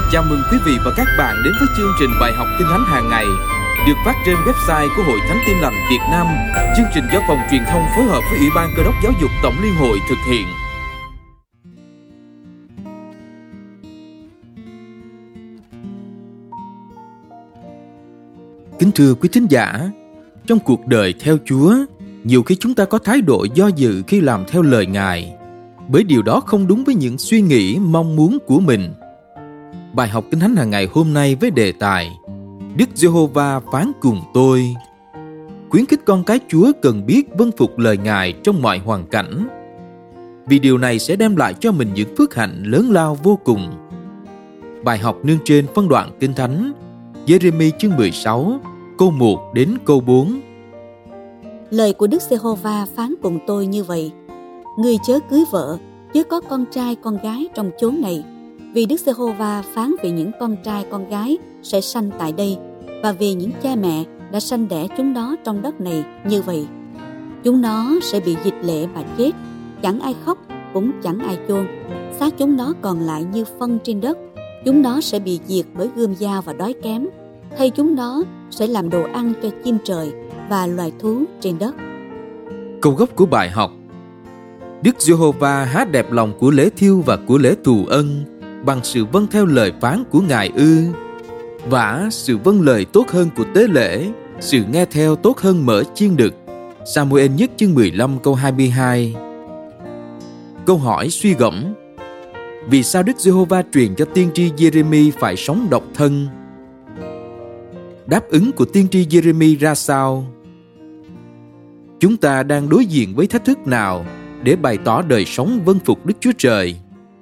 Chào mừng quý vị và các bạn đến với chương trình bài học Kinh Thánh hàng ngày được phát trên website của Hội Thánh Tin Lành Việt Nam. Chương trình do Phòng Truyền thông phối hợp với Ủy ban Cơ đốc Giáo dục Tổng Liên hội thực hiện. Kính thưa quý thính giả, trong cuộc đời theo Chúa, nhiều khi chúng ta có thái độ do dự khi làm theo lời Ngài, bởi điều đó không đúng với những suy nghĩ, mong muốn của mình. Bài học Kinh Thánh hàng ngày hôm nay với đề tài Đức Giê-hô-va phán cùng tôi, khuyến khích con cái Chúa cần biết vâng phục lời Ngài trong mọi hoàn cảnh, vì điều này sẽ đem lại cho mình những phước hạnh lớn lao vô cùng. Bài học nương trên phân đoạn Kinh Thánh Giê-rê-mi chương 16 câu 1 đến câu 4. Lời của Đức Giê-hô-va phán cùng tôi như vậy: Ngươi chớ cưới vợ, chớ có con trai con gái trong chốn này, vì Đức Giê-hô-va phán về những con trai con gái sẽ sanh tại đây, và vì những cha mẹ đã sanh đẻ chúng nó trong đất này như vậy. Chúng nó sẽ bị dịch lệ mà chết, chẳng ai khóc cũng chẳng ai chôn, xác chúng nó còn lại như phân trên đất. Chúng nó sẽ bị diệt bởi gươm dao và đói kém, thay chúng nó sẽ làm đồ ăn cho chim trời và loài thú trên đất. Câu gốc của bài học: Đức Giê-hô-va há đẹp lòng của lễ thiêu và của lễ thù ân bằng sự vâng theo lời phán của Ngài ư? Vả sự vâng lời tốt hơn của tế lễ, sự nghe theo tốt hơn mỡ chiên đực. Sa-mu-ên nhất chương 15 câu 22. Câu hỏi suy gẫm: vì sao Đức Giê-hô-va truyền cho tiên tri Giê-rê-mi phải sống độc thân? Đáp ứng của tiên tri Giê-rê-mi ra sao? Chúng ta đang đối diện với thách thức nào để bày tỏ đời sống vâng phục Đức Chúa Trời?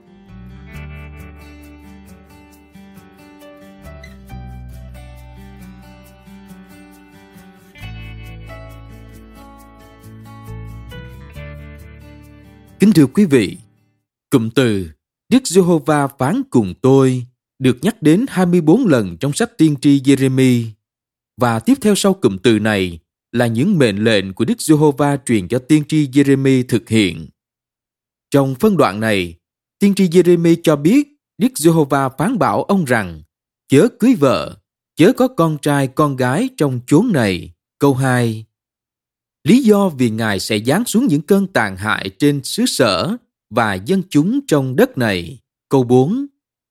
Kính thưa quý vị, cụm từ Đức Giê-hô-va phán cùng tôi được nhắc đến 24 lần trong sách tiên tri Giê-rê-mi, và tiếp theo sau cụm từ này là những mệnh lệnh của Đức Giê-hô-va truyền cho tiên tri Giê-rê-mi thực hiện. Trong phân đoạn này, tiên tri Giê-rê-mi cho biết Đức Giê-hô-va phán bảo ông rằng chớ cưới vợ, chớ có con trai con gái trong chốn này. Câu 2. Lý do vì Ngài sẽ giáng xuống những cơn tàn hại trên xứ sở và dân chúng trong đất này. Câu 4.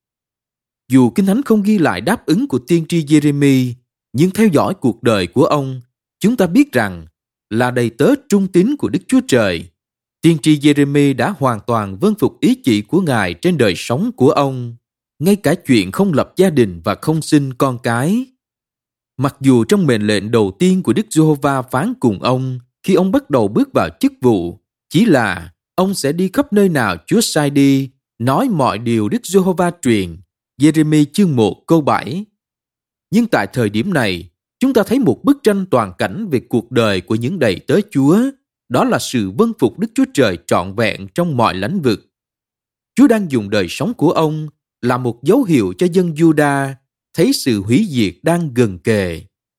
Dù Kinh Thánh không ghi lại đáp ứng của tiên tri Giê-rê-mi, nhưng theo dõi cuộc đời của ông, chúng ta biết rằng là đầy tớ trung tín của Đức Chúa Trời, tiên tri Giê-rê-mi đã hoàn toàn vâng phục ý chỉ của Ngài trên đời sống của ông, ngay cả chuyện không lập gia đình và không sinh con cái. Mặc dù trong mệnh lệnh đầu tiên của Đức Giê-hô-va phán cùng ông khi ông bắt đầu bước vào chức vụ chỉ là ông sẽ đi khắp nơi nào Chúa sai đi, nói mọi điều Đức Giê-hô-va truyền, Giê-rê-mi chương 1 câu 7. Nhưng tại thời điểm này, chúng ta thấy một bức tranh toàn cảnh về cuộc đời của những đầy tớ Chúa, đó là sự vâng phục Đức Chúa Trời trọn vẹn trong mọi lĩnh vực. Chúa đang dùng đời sống của ông là một dấu hiệu cho dân Giu-đa thấy sự hủy diệt đang gần kề.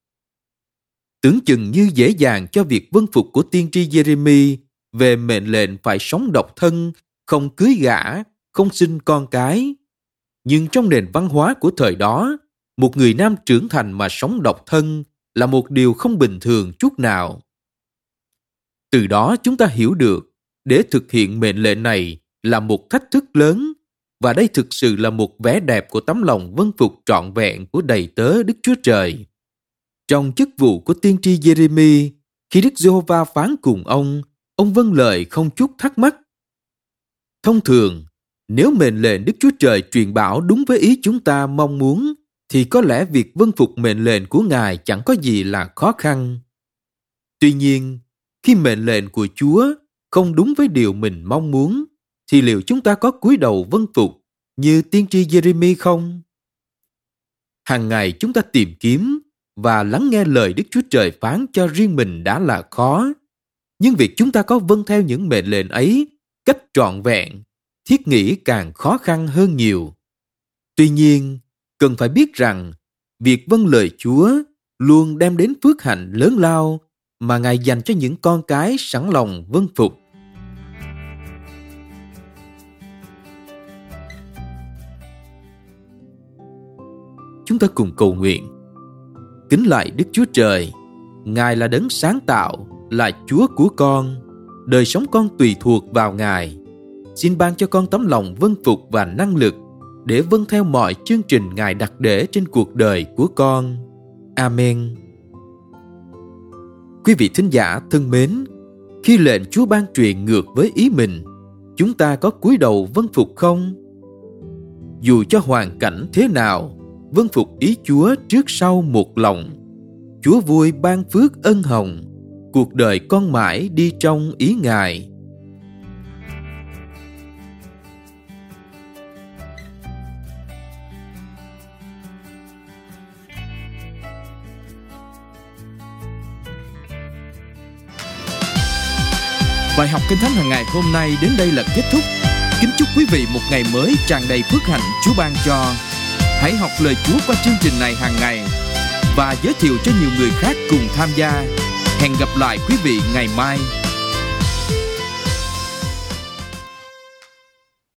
Tưởng chừng như dễ dàng cho việc vâng phục của tiên tri Giê-rê-mi về mệnh lệnh phải sống độc thân, không cưới gả, không sinh con cái. Nhưng trong nền văn hóa của thời đó, một người nam trưởng thành mà sống độc thân là một điều không bình thường chút nào. Từ đó chúng ta hiểu được, để thực hiện mệnh lệnh này là một thách thức lớn, và đây thực sự là một vẻ đẹp của tấm lòng vâng phục trọn vẹn của đầy tớ Đức Chúa Trời. Trong chức vụ của tiên tri Giê-rê-mi, khi Đức Giê-hô-va phán cùng ông vâng lời không chút thắc mắc. Thông thường, nếu mệnh lệnh Đức Chúa Trời truyền bảo đúng với ý chúng ta mong muốn, thì có lẽ việc vâng phục mệnh lệnh của Ngài chẳng có gì là khó khăn. Tuy nhiên, khi mệnh lệnh của Chúa không đúng với điều mình mong muốn, thì liệu chúng ta có cúi đầu vâng phục như tiên tri Giê-rê-mi không? Hàng ngày chúng ta tìm kiếm và lắng nghe lời Đức Chúa Trời phán cho riêng mình đã là khó, nhưng việc chúng ta có vâng theo những mệnh lệnh ấy cách trọn vẹn, thiết nghĩ càng khó khăn hơn nhiều. Tuy nhiên, cần phải biết rằng việc vâng lời Chúa luôn đem đến phước hạnh lớn lao mà Ngài dành cho những con cái sẵn lòng vâng phục. chúng ta cùng cầu nguyện. Kính lạy Đức Chúa Trời, Ngài là đấng sáng tạo, là Chúa của con. Đời sống con tùy thuộc vào Ngài. Xin ban cho con tấm lòng vâng phục và năng lực để vâng theo mọi chương trình Ngài đặt để trên cuộc đời của con. Amen. Quý vị thính giả thân mến, khi lệnh Chúa ban truyền ngược với ý mình, chúng ta có cúi đầu vâng phục không? Dù cho hoàn cảnh thế nào, vâng phục ý Chúa trước sau một lòng. Chúa vui ban phước ân hồng, cuộc đời con mãi đi trong ý Ngài. Bài học Kinh Thánh hàng ngày hôm nay đến đây là kết thúc. Kính chúc quý vị một ngày mới tràn đầy phước hạnh Chúa ban cho. Hãy học lời Chúa qua chương trình này hàng ngày và giới thiệu cho nhiều người khác cùng tham gia. Hẹn gặp lại quý vị ngày mai.